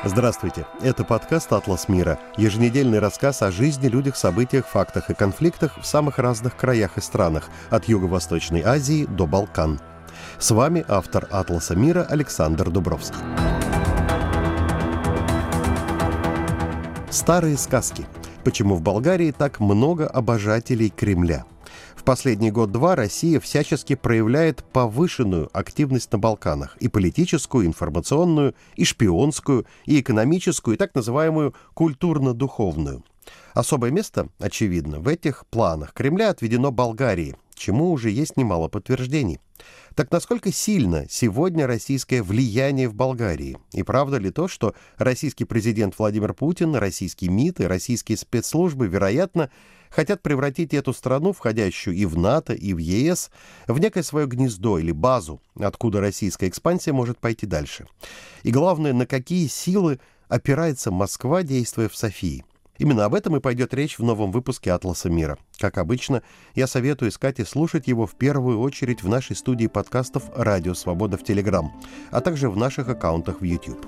Здравствуйте, это подкаст «Атлас мира», еженедельный рассказ о жизни, людях, событиях, фактах и конфликтах в самых разных краях и странах, от Юго-Восточной Азии до Балкан. С вами автор «Атласа мира» Александр Дубровский. Старые сказки. Почему в Болгарии так много обожателей Кремля? В последний год-два Россия всячески проявляет повышенную активность на Балканах: и политическую, и информационную, и шпионскую, и экономическую, и так называемую культурно-духовную. Особое место, очевидно, в этих планах Кремля отведено Болгарии, чему уже есть немало подтверждений. Так насколько сильно сегодня российское влияние в Болгарии? И правда ли то, что российский президент Владимир Путин, российский МИД и российские спецслужбы, вероятно, хотят превратить эту страну, входящую и в НАТО, и в ЕС, в некое свое гнездо или базу, откуда российская экспансия может пойти дальше? И главное, на какие силы опирается Москва, действуя в Софии? Именно об этом и пойдет речь в новом выпуске «Атласа мира». Как обычно, я советую искать и слушать его в первую очередь в нашей студии подкастов «Радио Свобода» в Телеграм, а также в наших аккаунтах в YouTube.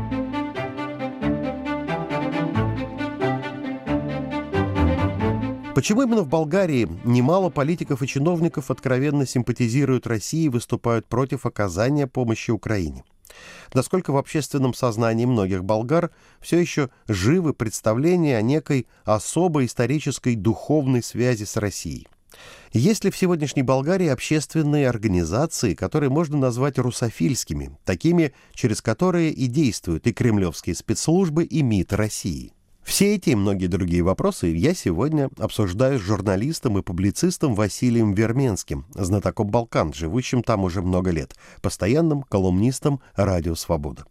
Почему именно в Болгарии немало политиков и чиновников откровенно симпатизируют России и выступают против оказания помощи Украине? Насколько в общественном сознании многих болгар все еще живы представления о некой особой исторической духовной связи с Россией? Есть ли в сегодняшней Болгарии общественные организации, которые можно назвать русофильскими, такими, через которые и действуют и кремлевские спецслужбы, и МИД России? Все эти и многие другие вопросы я сегодня обсуждаю с журналистом и публицистом Василием Верменским, знатоком Балкан, живущим там уже много лет, постоянным колумнистом «Радио Свобода».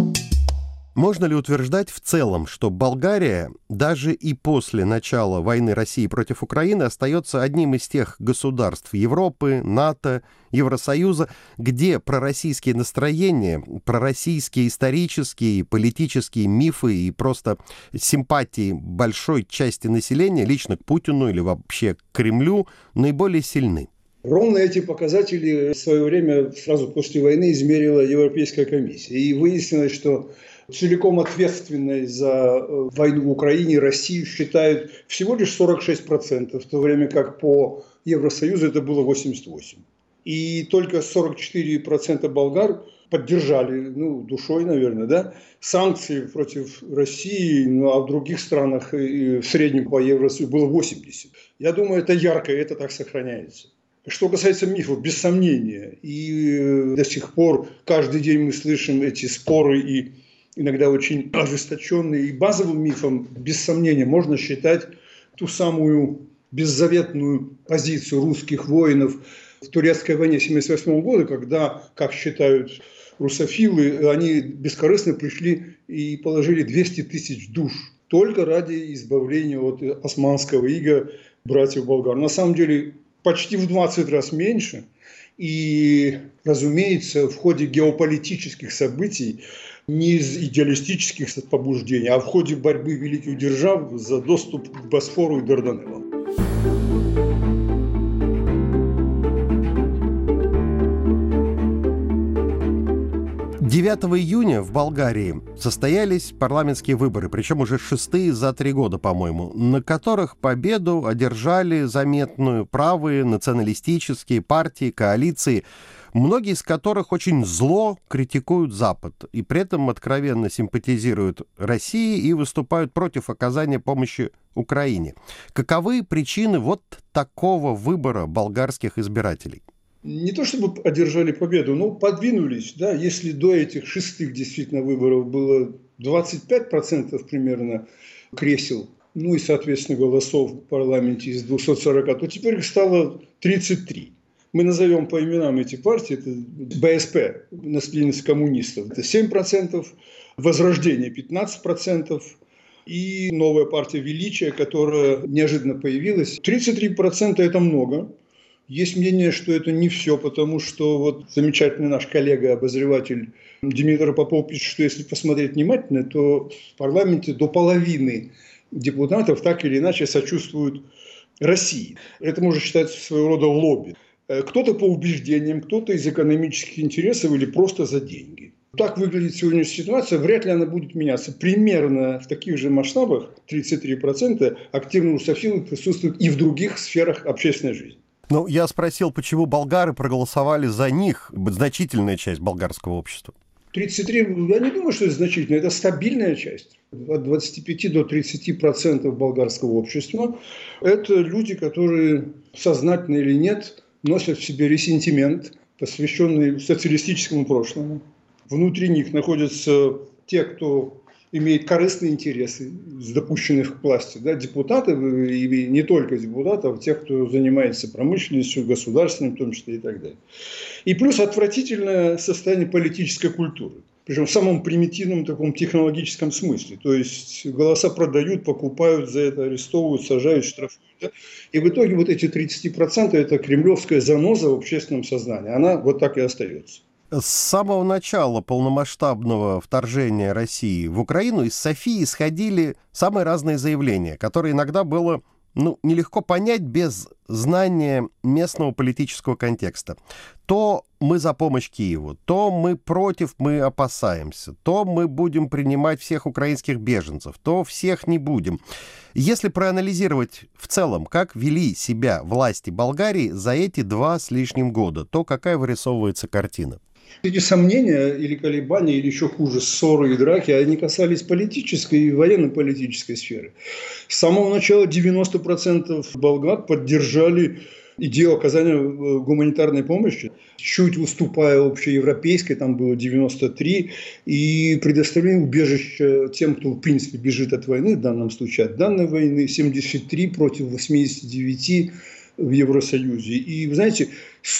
Можно ли утверждать в целом, что Болгария даже и после начала войны России против Украины остается одним из тех государств Европы, НАТО, Евросоюза, где пророссийские настроения, пророссийские исторические и политические мифы и просто симпатии большой части населения лично к Путину или вообще к Кремлю наиболее сильны? Ровно эти показатели в свое время, сразу после войны, измерила Европейская комиссия. И выяснилось, что целиком ответственной за войну в Украине Россию считают всего лишь 46%, в то время как по Евросоюзу это было 88%. И только 44% болгар поддержали, душой, наверное, санкции против России, а в других странах в среднем по Евросоюзу было 80%. Я думаю, это ярко, и это так сохраняется. Что касается мифов, без сомнения, и до сих пор каждый день мы слышим эти споры, и иногда очень ожесточенные. И базовым мифом, без сомнения, можно считать ту самую беззаветную позицию русских воинов в турецкой войне 1978 года, когда, как считают русофилы, они бескорыстно пришли и положили 200 тысяч душ только ради избавления от османского ига братьев болгар. На самом деле почти в 20 раз меньше. И, разумеется, в ходе геополитических событий, не из идеалистических побуждений, а в ходе борьбы великих держав за доступ к Босфору и Дарданеллам. 9 июня в Болгарии состоялись парламентские выборы, причем уже 6-е за 3 года, по-моему, на которых победу одержали заметную правые националистические партии, коалиции, многие из которых очень зло критикуют Запад и при этом откровенно симпатизируют России и выступают против оказания помощи Украине. Каковы причины вот такого выбора болгарских избирателей? Не то чтобы одержали победу, но подвинулись. Если до этих 6-х действительно выборов было 25% примерно кресел, и, соответственно, голосов в парламенте из 240, то теперь их стало 33. Мы назовем по именам эти партии. Это БСП, наследница коммунистов, это 7%, Возрождение 15%, и новая партия Величия, которая неожиданно появилась. 33% это много. Есть мнение, что это не все, потому что замечательный наш коллега-обозреватель Димитр Попов пишет, что если посмотреть внимательно, то в парламенте до половины депутатов так или иначе сочувствуют России. Это можно считать своего рода лобби. Кто-то по убеждениям, кто-то из экономических интересов или просто за деньги. Так выглядит сегодняшняя ситуация, вряд ли она будет меняться. Примерно в таких же масштабах, 33%, активные русофилы присутствуют и в других сферах общественной жизни. Ну, я спросил, почему болгары проголосовали за них, значительная часть болгарского общества. 33, я не думаю, что это значительно, это стабильная часть. От 25 до 30% болгарского общества – это люди, которые, сознательно или нет, носят в себе ресентимент, посвященный социалистическому прошлому. Внутри них находятся те, кто имеет корыстные интересы с допущенных к власти, да, депутаты, и не только депутатов, тех, кто занимается промышленностью, государственным, в том числе и так далее. И плюс отвратительное состояние политической культуры. Причем в самом примитивном таком технологическом смысле. То есть голоса продают, покупают, за это арестовывают, сажают, штрафуют. Да? И в итоге вот эти 30% это кремлевская заноза в общественном сознании. Она вот так и остается. С самого начала полномасштабного вторжения России в Украину из Софии исходили самые разные заявления, которые иногда было нелегко понять без знания местного политического контекста. То мы за помощь Киеву, то мы против, мы опасаемся, то мы будем принимать всех украинских беженцев, то всех не будем. Если проанализировать в целом, как вели себя власти Болгарии за эти 2 с лишним года, то какая вырисовывается картина? Эти сомнения или колебания, или еще хуже, ссоры и драки, они касались политической и военно-политической сферы. С самого начала 90% болгар поддержали идею оказания гуманитарной помощи, чуть уступая общеевропейской, там было 93%, и предоставление убежища тем, кто в принципе бежит от войны, в данном случае от данной войны, 73 против 89 в Евросоюзе. И, вы знаете,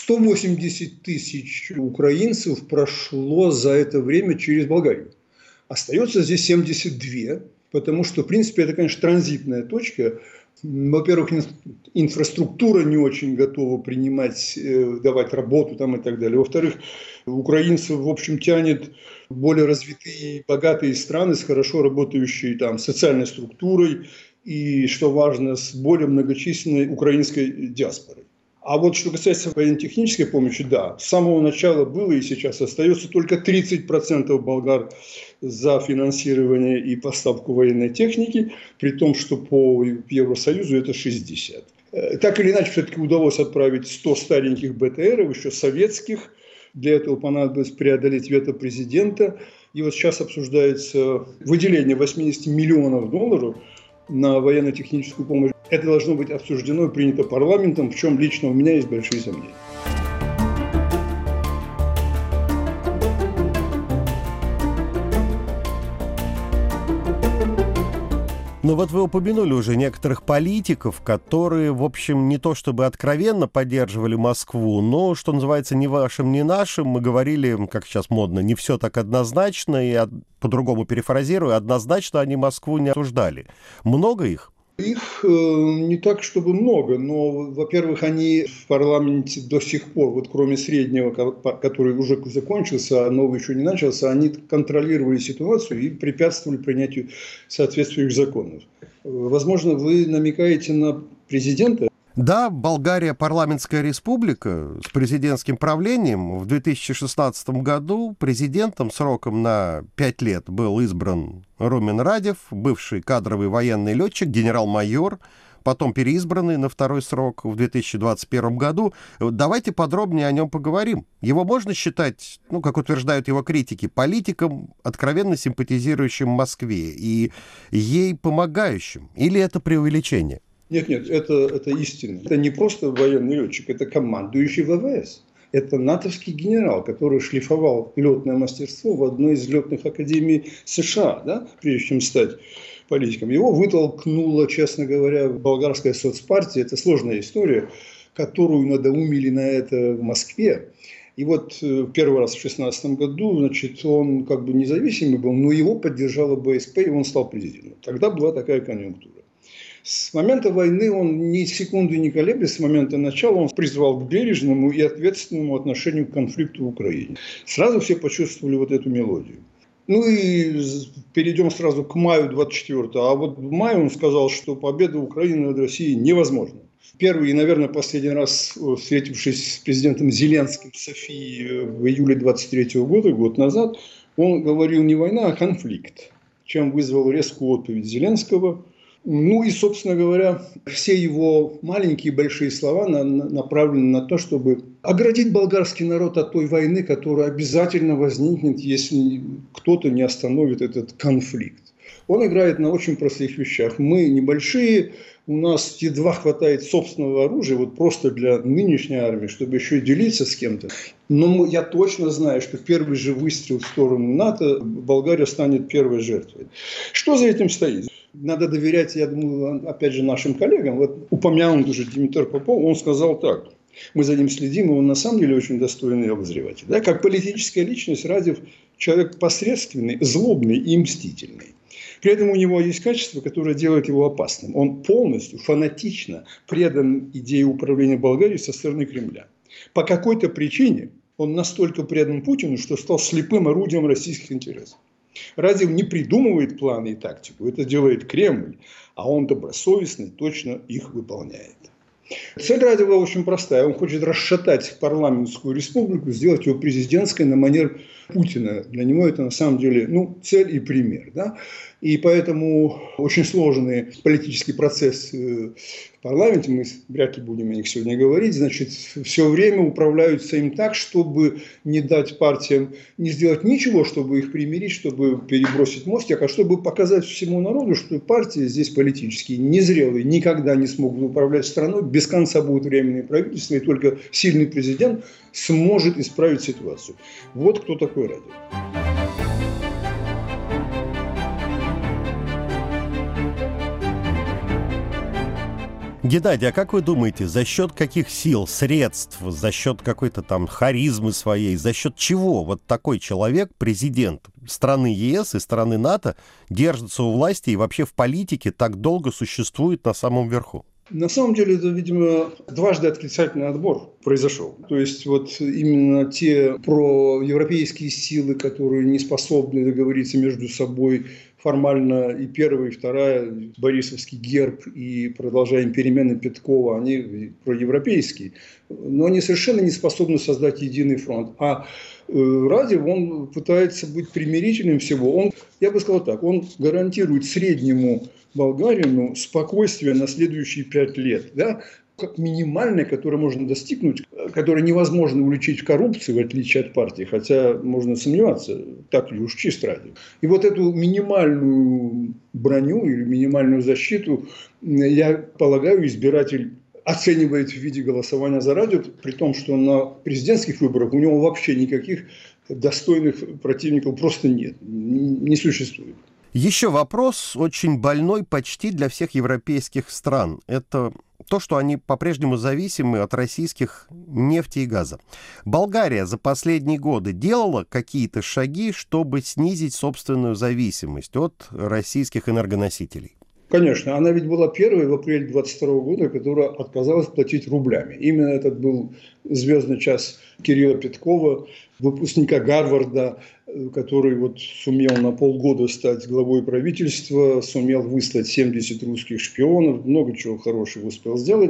180 тысяч украинцев прошло за это время через Болгарию. Остается здесь 72, потому что, в принципе, это, конечно, транзитная точка. Во-первых, инфраструктура не очень готова принимать, давать работу там и так далее. Во-вторых, украинцев, в общем, тянет более развитые, богатые страны с хорошо работающей там социальной структурой, и, что важно, с более многочисленной украинской диаспорой. А вот что касается военно-технической помощи, да, с самого начала было и сейчас остается только 30% болгар за финансирование и поставку военной техники, при том, что по Евросоюзу это 60%. Так или иначе, все-таки удалось отправить 100 стареньких БТРов, еще советских. Для этого понадобилось преодолеть вето президента. И вот сейчас обсуждается выделение $80 миллионов на военно-техническую помощь. Это должно быть обсуждено и принято парламентом, в чем лично у меня есть большие сомнения. Но вот вы упомянули уже некоторых политиков, которые, в общем, не то чтобы откровенно поддерживали Москву, но, что называется, ни вашим, ни нашим. Мы говорили, как сейчас модно, не все так однозначно, и по-другому перефразирую, однозначно они Москву не осуждали. Много их? Их не так, чтобы много, но, во-первых, они в парламенте до сих пор, вот кроме среднего, который уже закончился, а новый еще не начался, они контролировали ситуацию и препятствовали принятию соответствующих законов. Возможно, вы намекаете на президента? Да, Болгария парламентская республика с президентским правлением. В 2016 году президентом сроком на 5 лет был избран Румен Радев, бывший кадровый военный летчик, генерал-майор, потом переизбранный на 2-й срок в 2021 году. Давайте подробнее о нем поговорим. Его можно считать, как утверждают его критики, политиком, откровенно симпатизирующим Москве и ей помогающим? Или это преувеличение? Нет, это истина. Это не просто военный летчик, это командующий ВВС. Это натовский генерал, который шлифовал летное мастерство в одной из летных академий США, да, прежде чем стать политиком. Его вытолкнула, честно говоря, болгарская соцпартия. Это сложная история, которую надоумили на это в Москве. И вот первый раз в 2016 году, он как бы независимый был, но его поддержала БСП, и он стал президентом. Тогда была такая конъюнктура. С момента войны он ни секунды не колеблясь, с момента начала он призвал к бережному и ответственному отношению к конфликту в Украине. Сразу все почувствовали вот эту мелодию. И перейдем сразу к маю 24-го. А вот в мае он сказал, что победа Украины над Россией невозможна. Первый и, наверное, последний раз, встретившись с президентом Зеленским в Софии в июле 23 года, год назад, Он говорил не война, а конфликт, чем вызвал резкую отповедь Зеленского. Ну и, собственно говоря, все его маленькие и большие слова направлены на то, чтобы оградить болгарский народ от той войны, которая обязательно возникнет, если кто-то не остановит этот конфликт. Он играет на очень простых вещах. Мы небольшие, у нас едва хватает собственного оружия, вот просто для нынешней армии, чтобы еще и делиться с кем-то. Но я точно знаю, что первый же выстрел в сторону НАТО Болгария станет первой жертвой. Что за этим стоит? Надо доверять, я думаю, опять же, нашим коллегам. Вот упомянут уже Димитр Попов, он сказал так. Мы за ним следим, и он на самом деле очень достойный обозреватель. Да? Как политическая личность, Радев человек посредственный, злобный и мстительный. При этом у него есть качество, которое делает его опасным. Он полностью, фанатично предан идее управления Болгарией со стороны Кремля. По какой-то причине он настолько предан Путину, что стал слепым орудием российских интересов. Радев не придумывает планы и тактику, это делает Кремль, а он добросовестно и точно их выполняет. Цель Радева очень простая. Он хочет расшатать парламентскую республику, сделать ее президентской на манер Путина. Для него это на самом деле цель и пример. Да? И поэтому очень сложный политический процесс в парламенте, мы вряд ли будем о них сегодня говорить, значит, все время управляются им так, чтобы не дать партиям не сделать ничего, чтобы их примирить, чтобы перебросить мостик, а чтобы показать всему народу, что партии здесь политические незрелые, никогда не смогут управлять страной, без конца будут временные правительства, и только сильный президент сможет исправить ситуацию. Вот кто такой Радев. Геннадий, а как вы думаете, за счет каких сил, средств, за счет какой-то там харизмы своей, за счет чего вот такой человек, президент страны ЕС и страны НАТО, держится у власти и вообще в политике так долго существует на самом верху? На самом деле, это, видимо, дважды отрицательный отбор произошел. То есть, вот именно те проевропейские силы, которые не способны договориться между собой формально, и первая, и вторая, борисовский герб, и продолжаем перемены Петкова, они проевропейские, но они совершенно не способны создать единый фронт. А Радев, он пытается быть примирительным всего. Я бы сказал так, он гарантирует среднему болгарину спокойствие на следующие 5 лет. Да? Как минимальное, которое можно достигнуть, которое невозможно уличить в коррупции, в отличие от партии, хотя можно сомневаться, так ли уж чист Радев. И вот эту минимальную броню или минимальную защиту, я полагаю, избиратель оценивает в виде голосования за Радев, при том, что на президентских выборах у него вообще никаких достойных противников просто нет, не существует. Еще вопрос очень больной почти для всех европейских стран. Это то, что они по-прежнему зависимы от российских нефти и газа. Болгария за последние годы делала какие-то шаги, чтобы снизить собственную зависимость от российских энергоносителей? Конечно, она ведь была первой в апреле 2022 года, которая отказалась платить рублями. Именно этот был звездный час Кирилла Петкова, выпускника Гарварда, который вот сумел на полгода стать главой правительства, сумел выслать 70 русских шпионов, много чего хорошего успел сделать.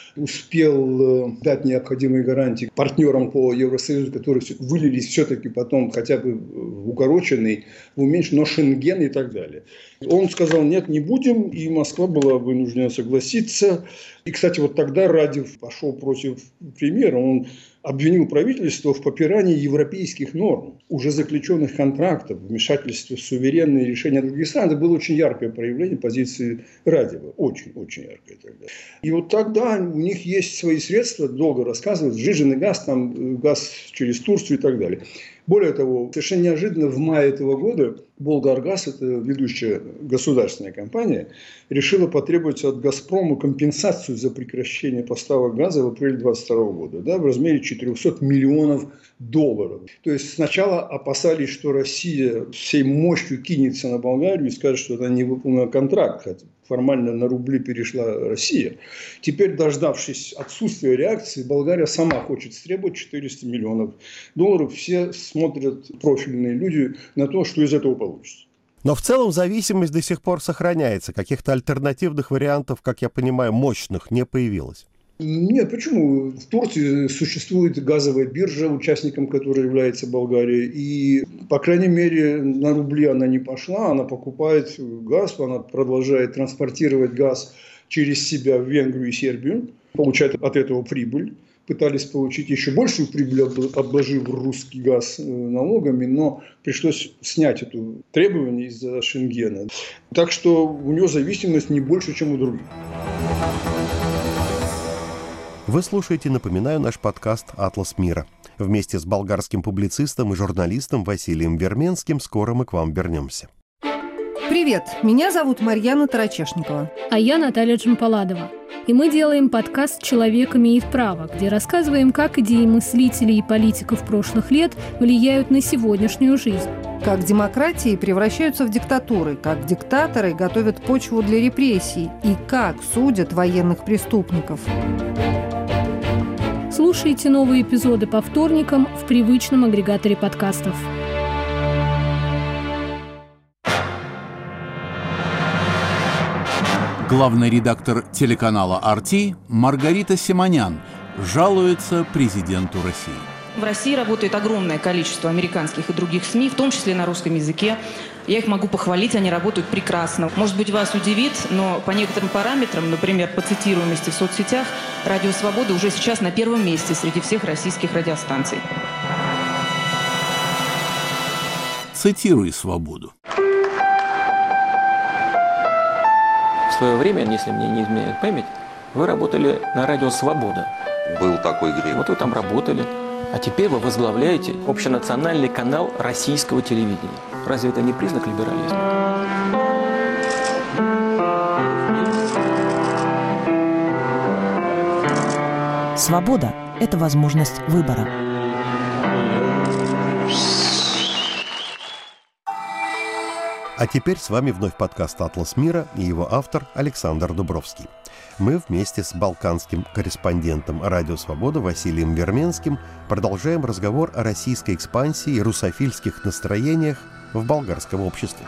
Успел дать необходимые гарантии партнерам по Евросоюзу, которые вылились все-таки потом хотя бы в укороченный, в уменьшенный, но Шенген и так далее. Он сказал, нет, не будем, и Москва была вынуждена согласиться. И, кстати, вот тогда Радев пошел против премьера, он обвинил правительство в попирании европейских норм, уже заключенных контрактов, вмешательстве в суверенные решения других стран. Это было очень яркое проявление позиции Радева. Очень-очень яркое тогда. И вот тогда у них есть свои средства, долго рассказывают, сжиженный газ, там, газ через Турцию и так далее. Более того, совершенно неожиданно в мае этого года Болгаргаз, это ведущая государственная компания, решила потребовать от «Газпрома» компенсацию за прекращение поставок газа в апреле 2022 года, да, в размере 400 миллионов долларов. То есть сначала опасались, что Россия всей мощью кинется на Болгарию и скажет, что она не выполнила контракт, хотя формально на рубли перешла Россия. Теперь, дождавшись отсутствия реакции, Болгария сама хочет требовать 400 миллионов долларов. Все смотрят, профильные люди, на то, что из этого получится. Но в целом зависимость до сих пор сохраняется. Каких-то альтернативных вариантов, как я понимаю, мощных не появилось. Нет, почему? В Турции существует газовая биржа, участником которой является Болгария. И, по крайней мере, на рубли она не пошла, она покупает газ, она продолжает транспортировать газ через себя в Венгрию и Сербию, получает от этого прибыль. Пытались получить еще большую прибыль, обложив русский газ налогами, но пришлось снять это требование из-за Шенгена. Так что у него зависимость не больше, чем у других. Вы слушаете, напоминаю, наш подкаст «Атлас мира». Вместе с болгарским публицистом и журналистом Василием Верменским скоро мы к вам вернемся. Привет, меня зовут Марьяна Тарачешникова. А я Наталья Джампаладова. И мы делаем подкаст «Человек имеет право», где рассказываем, как идеи мыслителей и политиков прошлых лет влияют на сегодняшнюю жизнь. Как демократии превращаются в диктатуры, как диктаторы готовят почву для репрессий и как судят военных преступников. Слушайте новые эпизоды по вторникам в привычном агрегаторе подкастов. Главный редактор телеканала «RT» Маргарита Симонян жалуется президенту России. В России работает огромное количество американских и других СМИ, в том числе на русском языке. Я их могу похвалить, они работают прекрасно. Может быть, вас удивит, но по некоторым параметрам, например, по цитируемости в соцсетях, «Радио Свобода» уже сейчас на первом месте среди всех российских радиостанций. Цитируй «Свободу». В свое время, если мне не изменяет память, вы работали на радио «Свобода». Был такой грех. Вот вы там работали. А теперь вы возглавляете общенациональный канал российского телевидения. Разве это не признак либерализма? Свобода – это возможность выбора. А теперь с вами вновь подкаст «Атлас мира» и его автор Александр Дубровский. Мы вместе с балканским корреспондентом «Радио Свобода» Василием Верменским продолжаем разговор о российской экспансии и русофильских настроениях в болгарском обществе.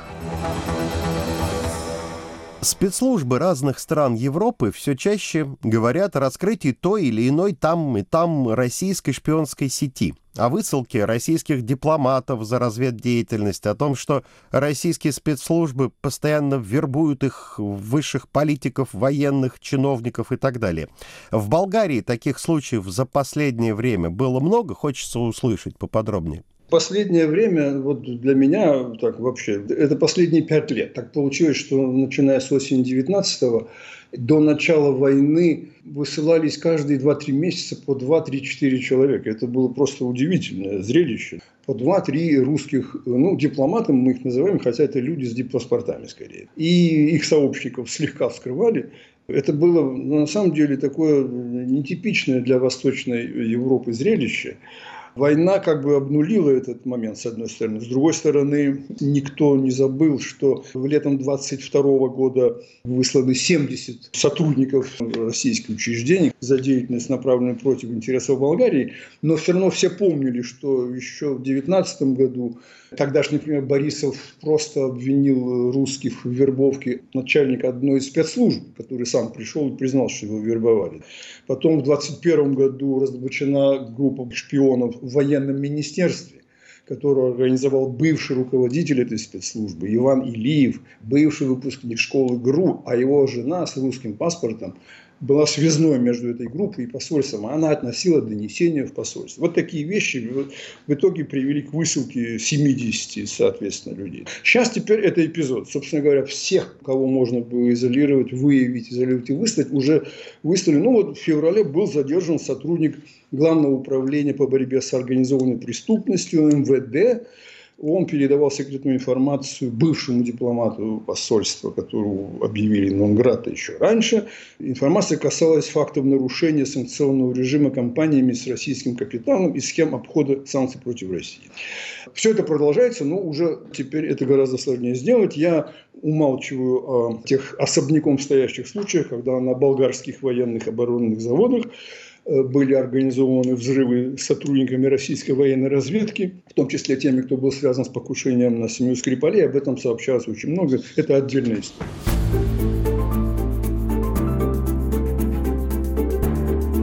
Спецслужбы разных стран Европы все чаще говорят о раскрытии той или иной там и там российской шпионской сети, о высылке российских дипломатов за разведдеятельность, о том, что российские спецслужбы постоянно вербуют их высших политиков, военных, чиновников и так далее. В Болгарии таких случаев за последнее время было много, хочется услышать поподробнее. Последнее время, вот для меня, так вообще, это последние 5 лет. Так получилось, что начиная с осени 19-го до начала войны высылались каждые 2-3 месяца по 2-3-4 человека. Это было просто удивительное зрелище. По 2-3 русских, дипломатов мы их называем, хотя это люди с диппаспортами скорее. И их сообщников слегка вскрывали. Это было на самом деле такое нетипичное для Восточной Европы зрелище. Война как бы обнулила этот момент, с одной стороны. С другой стороны, никто не забыл, что летом 22 года высланы 70 сотрудников российских учреждений за деятельность, направленную против интересов Болгарии. Но все равно все помнили, что еще в 19 году тогдашний, например, Борисов просто обвинил русских в вербовке начальника одной из спецслужб, который сам пришел и признал, что его вербовали. Потом в 21 году разоблачена группа шпионов в военном министерстве, которую организовал бывший руководитель этой спецслужбы Иван Илиев, бывший выпускник школы ГРУ, а его жена с русским паспортом была связной между этой группой и посольством, а она относила донесения в посольство. Вот такие вещи в итоге привели к высылке 70, соответственно, людей. Сейчас теперь это эпизод. Собственно говоря, всех, кого можно было изолировать, выявить, изолировать и выслать, уже выслали. В феврале был задержан сотрудник Главного управления по борьбе с организованной преступностью МВД. Он передавал секретную информацию бывшему дипломату посольства, которого объявили нон-грата еще раньше. Информация касалась фактов нарушения санкционного режима компаниями с российским капиталом и схем обхода санкций против России. Все это продолжается, но уже теперь это гораздо сложнее сделать. Я умалчиваю о тех особняком стоящих случаях, когда на болгарских военных оборонных заводах были организованы взрывы сотрудниками российской военной разведки, в том числе теми, кто был связан с покушением на семью Скрипалей. Об этом сообщалось очень много. Это отдельная история.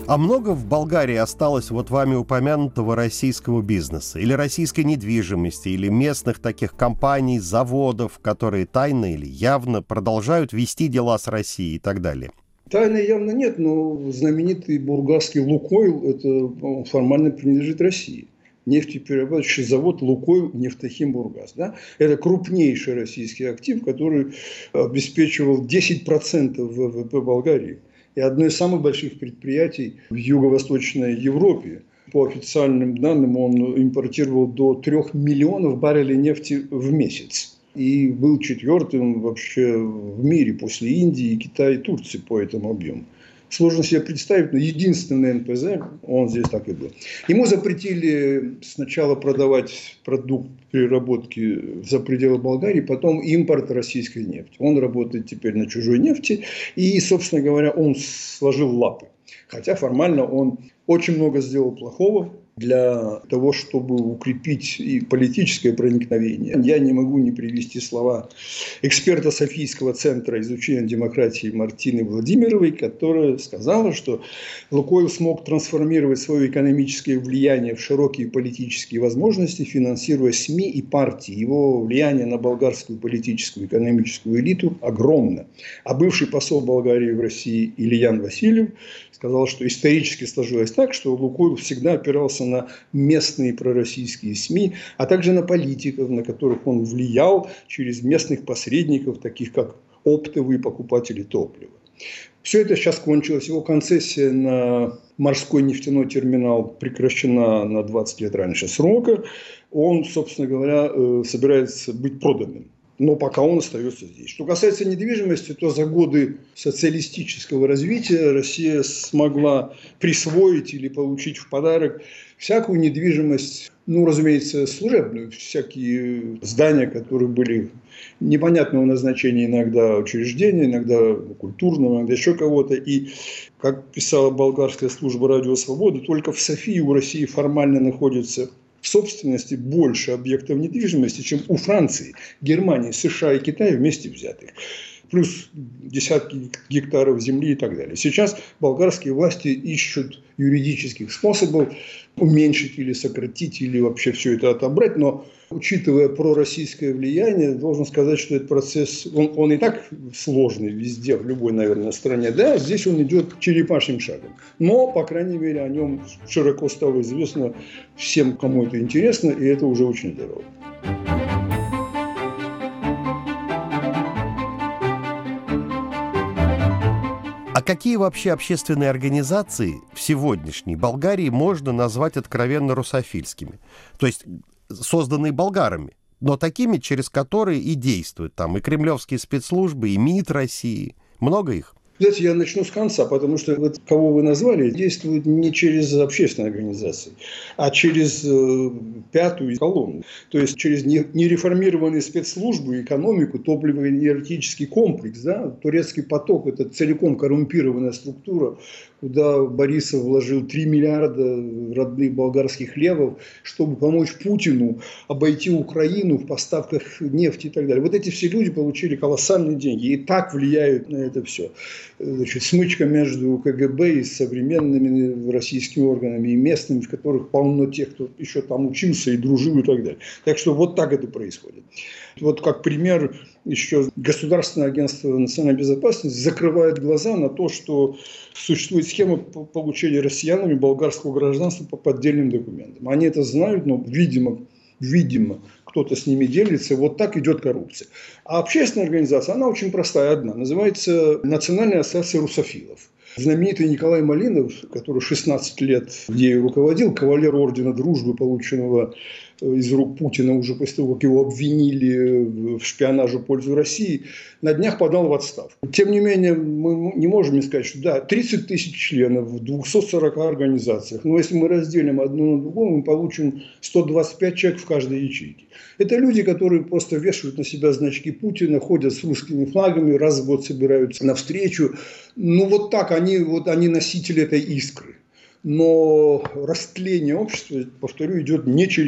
А много в Болгарии осталось вот вами упомянутого российского бизнеса, или российской недвижимости, или местных таких компаний, заводов, которые тайно или явно продолжают вести дела с Россией и так далее? Тайны явно нет, но знаменитый бургасский «Лукойл» это формально принадлежит России. Нефтеперерабатывающий завод «Лукойл» Нефтохим-Бургас. Да? Это крупнейший российский актив, который обеспечивал 10% ВВП Болгарии. И одно из самых больших предприятий в Юго-Восточной Европе. По официальным данным, он импортировал до 3 миллионов баррелей нефти в месяц. И был четвертым вообще в мире после Индии, Китая и Турции по этому объему. Сложно себе представить, но единственный НПЗ, он здесь так и был. Ему запретили сначала продавать продукт переработки за пределы Болгарии, потом импорт российской нефти. Он работает теперь на чужой нефти и, собственно говоря, он сложил лапы. Хотя формально он очень много сделал плохого для того, чтобы укрепить и политическое проникновение. Я не могу не привести слова эксперта Софийского центра изучения демократии Мартины Владимировой, которая сказала, что «Лукойл» смог трансформировать свое экономическое влияние в широкие политические возможности, финансируя СМИ и партии. Его влияние на болгарскую политическую и экономическую элиту огромно. А бывший посол Болгарии в России Ильян Васильев сказал, что исторически сложилось так, что «Лукойл» всегда опирался на местные пророссийские СМИ, а также на политиков, на которых он влиял через местных посредников, таких как оптовые покупатели топлива. Все это сейчас кончилось. Его концессия на морской нефтяной терминал прекращена на 20 лет раньше срока. Он, собственно говоря, собирается быть проданным. Но пока он остается здесь. Что касается недвижимости, то за годы социалистического развития Россия смогла присвоить или получить в подарок всякую недвижимость, ну, разумеется, служебную, всякие здания, которые были непонятного назначения, иногда учреждения, иногда культурного, иногда еще кого-то. И, как писала болгарская служба «Радио Свобода», только в Софии у России формально находится в собственности больше объектов недвижимости, чем у Франции, Германии, США и Китая вместе взятых. Плюс десятки гектаров земли и так далее. Сейчас болгарские власти ищут юридических способов уменьшить или сократить, или вообще все это отобрать. Но, учитывая пророссийское влияние, должен сказать, что этот процесс, он и так сложный везде, в любой, наверное, стране. Да, здесь он идет черепашьим шагом. Но, по крайней мере, о нем широко стало известно всем, кому это интересно, и это уже очень здорово. А какие вообще общественные организации в сегодняшней Болгарии можно назвать откровенно русофильскими? То есть созданные болгарами, но такими, через которые и действуют там и кремлевские спецслужбы, и МИД России. Много их? Знаете, я начну с конца, потому что вот, кого вы назвали, действует не через общественные организации, а через пятую колонну. То есть через нереформированные спецслужбы, экономику, топливо-энергетический комплекс. Да? Турецкий поток – это целиком коррумпированная структура, куда Борисов вложил 3 миллиарда родных болгарских левов, чтобы помочь Путину обойти Украину в поставках нефти и так далее. Вот эти все люди получили колоссальные деньги и так влияют на это все. Значит, смычка между КГБ и современными российскими органами и местными, в которых полно тех, кто еще там учился и дружил и так далее. Так что вот так это происходит. Вот как пример, еще Государственное агентство национальной безопасности закрывает глаза на то, что существует схема получения россиянами болгарского гражданства по поддельным документам. Они это знают, но, видимо, кто-то с ними делится, вот так идет коррупция. А общественная организация, она очень простая одна, называется Национальная ассоциация русофилов. Знаменитый Николай Малинов, который 16 лет ею руководил, кавалер ордена Дружбы, полученного из рук Путина уже после того, как его обвинили в шпионаже в пользу России, на днях подал в отставку. Тем не менее, мы не можем сказать, что да, 30 тысяч членов в 240 организациях, но если мы разделим одно на другое, мы получим 125 человек в каждой ячейке. Это люди, которые просто вешают на себя значки Путина, ходят с русскими флагами, раз в год собираются навстречу. Ну вот так, они носители этой искры. Но растление общества, повторю, идет не через них.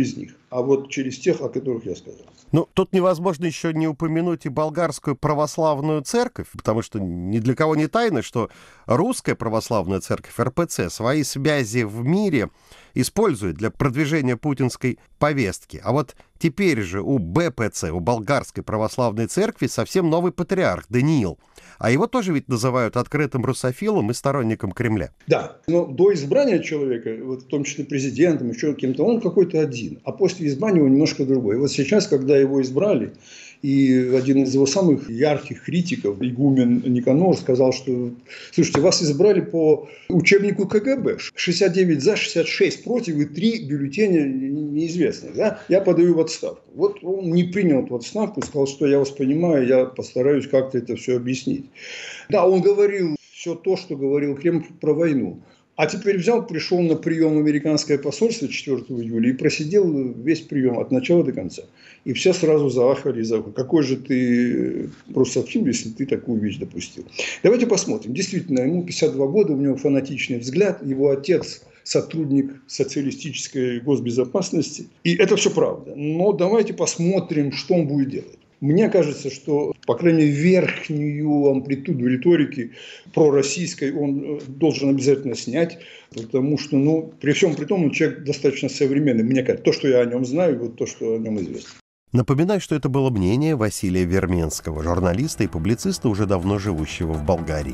а вот через тех, о которых я сказал. Ну, тут невозможно еще не упомянуть и болгарскую православную церковь, потому что ни для кого не тайно, что русская православная церковь, РПЦ, свои связи в мире использует для продвижения путинской повестки. А вот теперь же у БПЦ, у болгарской православной церкви, совсем новый патриарх Даниил. А его тоже ведь называют открытым русофилом и сторонником Кремля. Да, но до избрания человека, вот в том числе президентом, еще кем-то, он какой-то один. А после избрания он немножко другой. И вот сейчас, когда его избрали, и один из его самых ярких критиков, игумен Никанор, сказал, что, слушайте, вас избрали по учебнику КГБ. 69 за, 66 против и 3 бюллетеня неизвестных. Да? Я подаю в отставку. Вот он не принял эту отставку, сказал, что я вас понимаю, я постараюсь как-то это все объяснить. Да, он говорил все то, что говорил Кремль про войну. А теперь пришел на прием в американское посольство 4 июля и просидел весь прием от начала до конца. И все сразу заахали, какой же ты русофил, если ты такую вещь допустил. Давайте посмотрим. Действительно, ему 52 года, у него фанатичный взгляд, его отец сотрудник социалистической госбезопасности. И это все правда. Но давайте посмотрим, что он будет делать. Мне кажется, что, по крайней мере, верхнюю амплитуду риторики пророссийской он должен обязательно снять, потому что, при всем при том, он человек достаточно современный. Мне кажется, то, что я о нем знаю, вот то, что о нем известно. Напоминаю, что это было мнение Василия Верменского, журналиста и публициста, уже давно живущего в Болгарии.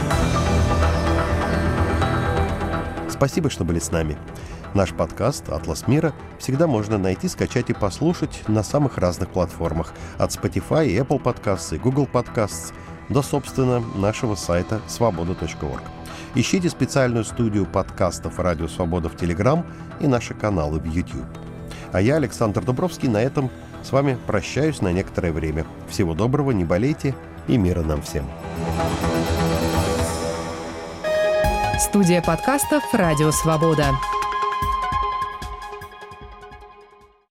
Спасибо, что были с нами. Наш подкаст «Атлас мира» всегда можно найти, скачать и послушать на самых разных платформах. От Spotify и Apple Podcasts и Google Podcasts до, собственно, нашего сайта svoboda.org. Ищите специальную студию подкастов «Радио Свобода» в Telegram и наши каналы в YouTube. А я, Александр Дубровский, на этом с вами прощаюсь на некоторое время. Всего доброго, не болейте и мира нам всем. Студия подкастов «Радио Свобода».